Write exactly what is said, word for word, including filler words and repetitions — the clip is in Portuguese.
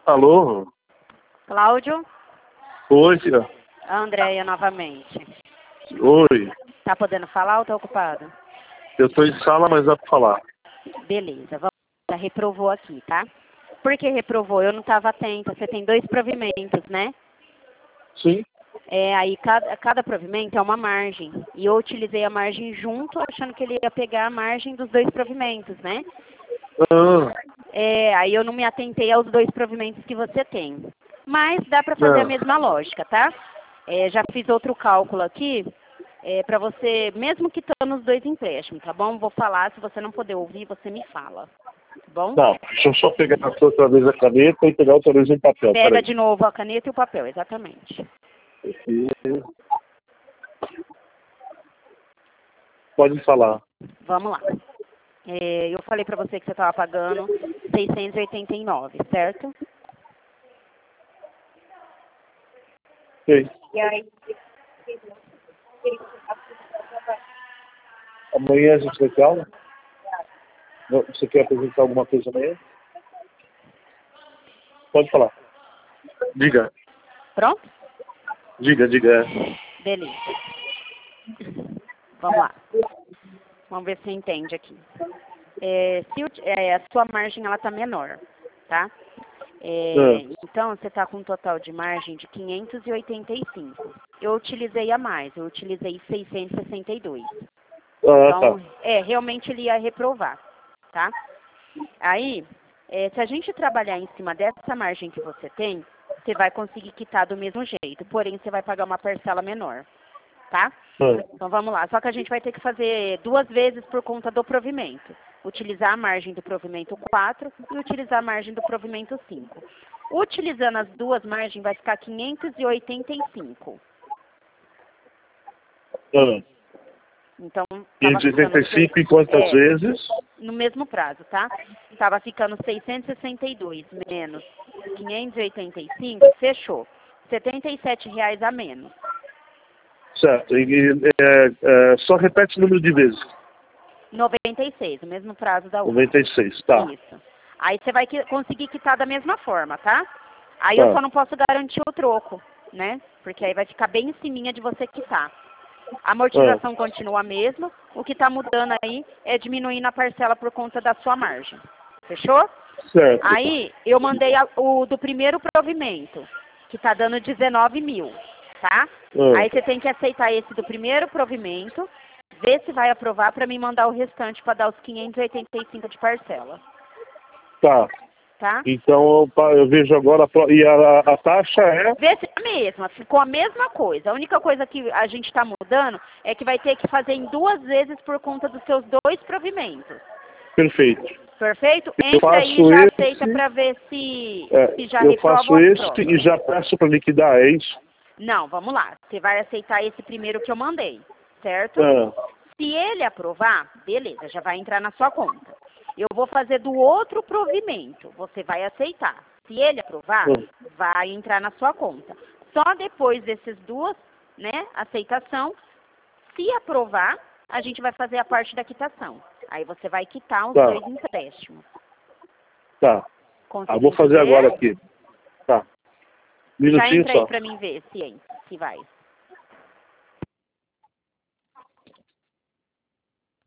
Alô? Cláudio? Oi, filha. Andréia novamente. Oi. Tá podendo falar ou tá ocupado? Eu tô em sala, mas dá pra falar. Beleza, vamos. Já reprovou aqui, tá? Por que reprovou? Eu não estava atenta. Você tem dois provimentos, né? Sim. É, aí cada, cada provimento é uma margem. E eu utilizei a margem junto, achando que ele ia pegar a margem dos dois provimentos, né? Ah, É, aí eu não me atentei aos dois provimentos que você tem. Mas dá para fazer a não. mesma lógica, tá? É, já fiz outro cálculo aqui, é, para você, mesmo quitando os dois empréstimos, tá bom? Vou falar, se você não puder ouvir, você me fala, tá bom? Não, deixa eu só pegar outra vez a caneta e pegar outra vez um papel. Pega Peraí. de novo a caneta e o papel, exatamente. Aqui. Pode falar. Vamos lá. É, eu falei para você que você estava pagando seiscentos e oitenta e nove, certo? Sim. E aí? Amanhã a gente vai ter aula? Você quer apresentar alguma coisa amanhã? Pode falar. Diga. Pronto? Diga, diga. Beleza. Vamos lá. Vamos ver se você entende aqui. É, se o, é, a sua margem ela está menor, tá? É, Ah, então, você está com um total de margem de quinhentos e oitenta e cinco. Eu utilizei a mais, eu utilizei seiscentos e sessenta e dois. ah Então, tá. é, realmente ele ia reprovar, tá? Aí, é, se a gente trabalhar em cima dessa margem que você tem, você vai conseguir quitar do mesmo jeito, porém você vai pagar uma parcela menor, tá? Ah, Então vamos lá, só que a gente vai ter que fazer duas vezes por conta do provimento. Utilizar a margem do provimento quatro e utilizar a margem do provimento cinco. Utilizando as duas margens vai ficar quinhentos e oitenta e cinco. ah. Então, estava quinhentos e oitenta e ficando seis, cinco e quantas é, vezes? no mesmo prazo, tá? Estava ficando seiscentos e sessenta e dois menos quinhentos e oitenta e cinco, fechou. setenta e sete reais a menos. Certo. E, é, é, só repete o número de vezes. noventa e seis, o mesmo prazo da outra. noventa e seis, tá. Isso. Aí você vai qui- conseguir quitar da mesma forma, tá? Aí eu Tá. só não posso garantir o troco, né? Porque aí vai ficar bem em ciminha de você quitar. A Ah, amortização continua a mesma, o que está mudando aí é diminuindo a parcela por conta da sua margem. Fechou? certo. Aí eu mandei a- o do primeiro provimento, que está dando dezenove mil, tá? Ah, Aí você tem que aceitar esse do primeiro provimento, ver se vai aprovar para me mandar o restante para dar os quinhentos e oitenta e cinco de parcela, tá. tá? Então eu pa- eu vejo agora. a pro- E a, a taxa é? Vê se é a mesma, ficou a mesma coisa. A única coisa que a gente está mudando é que vai ter que fazer em duas vezes por conta dos seus dois provimentos. Perfeito. Perfeito? Eu Entra aí e faço já aceita esse. para ver se, É, se já eu reprova ou faço esse aprova. e já peço para liquidar, é isso? Não, vamos lá. Você vai aceitar esse primeiro que eu mandei, certo? Ah, Se ele aprovar, beleza, já vai entrar na sua conta. Eu vou fazer do outro provimento, você vai aceitar. Se ele aprovar, ah, vai entrar na sua conta. Só depois desses duas, né, aceitação, se aprovar, a gente vai fazer a parte da quitação. Aí você vai quitar os tá, dois empréstimos. tá. Ah, vou Conseguiu fazer agora ver? aqui. Tá. Já Minutinho entra aí só. pra mim ver se, se vai.